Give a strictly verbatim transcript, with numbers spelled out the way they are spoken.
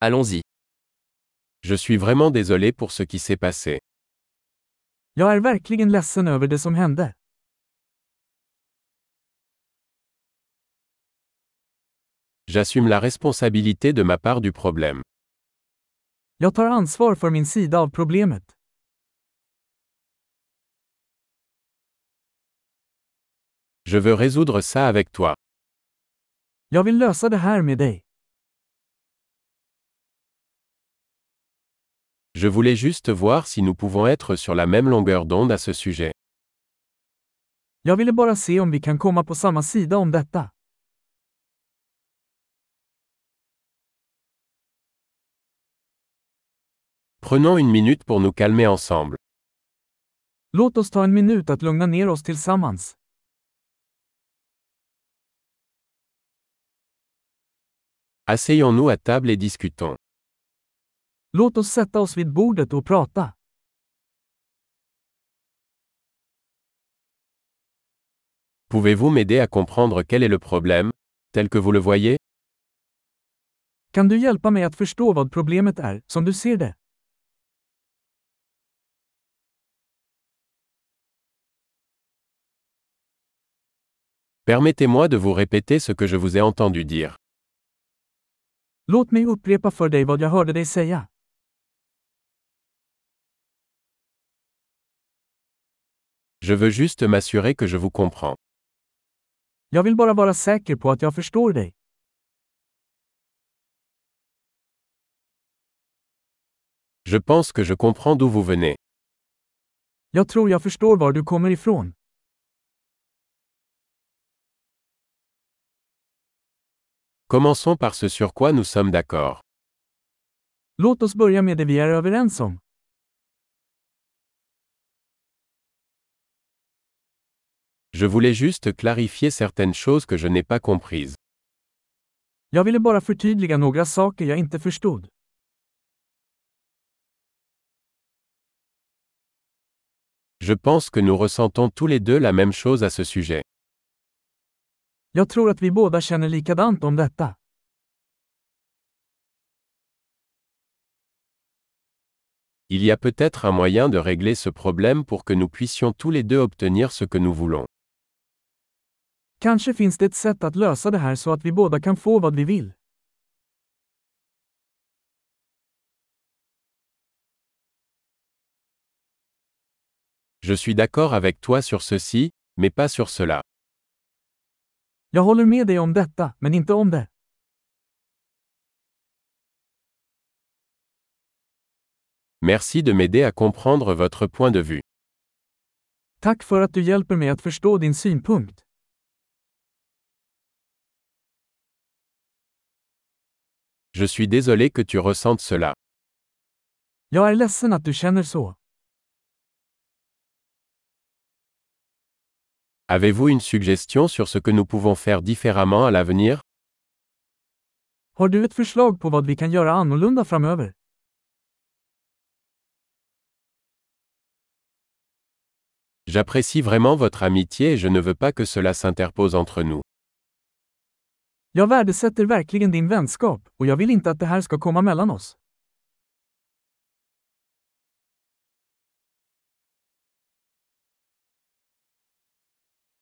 Allons-y. Je suis vraiment désolé pour ce qui s'est passé. Jag är verkligen ledsen över det som hände. J'assume la responsabilité de ma part du problème. Jag tar ansvar för min sida av problemet. Je veux résoudre ça avec toi. Jag vill lösa det här med dig. Je voulais juste voir si nous pouvons être sur la même longueur d'onde à ce sujet. Jag ville bara se om vi kan komma på samma sida om detta. Prenons une minute pour nous calmer ensemble. Låt oss ta en minut att lugna ner oss tillsammans. Asseyons-nous à table et discutons. Låt oss sätta oss vid bordet och prata. Pouvez-vous m'aider à comprendre quel est le problème, tel que vous le voyez? Kan du hjälpa mig att förstå vad problemet är, som du ser det? Permettez-moi de vous répéter ce que je vous ai entendu dire. Låt mig upprepa för dig vad jag hörde dig säga. Je veux juste m'assurer que je vous comprends. Jag vill bara vara säker på att jag förstår dig. Je pense que je comprends d'où vous venez. Jag tror jag förstår var du kommer ifrån. Commençons par ce sur quoi nous sommes d'accord. Låt oss börja med det vi är överens om. Je voulais juste clarifier certaines choses que je n'ai pas comprises. Jag ville bara förtydliga några saker jag inte förstod. Je pense que nous ressentons tous les deux la même chose à ce sujet. Jag tror att vi båda känner likadant om detta. Il y a peut-être un moyen de régler ce problème pour que nous puissions tous les deux obtenir ce que nous voulons. Kanske finns det ett sätt att lösa det här så att vi båda kan få vad vi vill. Je suis d'accord avec toi sur ceci, mais pas sur cela. Jag håller med dig om detta, men inte om det. Merci de m'aider à comprendre votre point de vue. Tack för att du hjälper mig att förstå din synpunkt. Je suis désolé que tu ressentes cela. Jag är ledsen att du känner så. Avez-vous une suggestion sur ce que nous pouvons faire différemment à l'avenir? Har du ett förslag på vad vi kan göra annorlunda framöver? J'apprécie vraiment votre amitié et je ne veux pas que cela s'interpose entre nous. Jag värdesätter verkligen din vänskap, och jag vill inte att det här ska komma mellan oss.